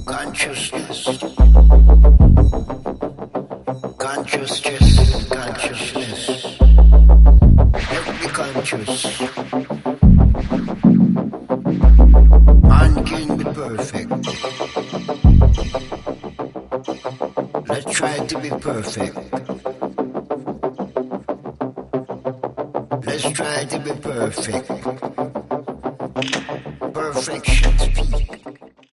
Consciousness, consciousness. Let me conscious. Man can be perfect. Let's try to be perfect. Let's try to be perfect. Perfection's peak.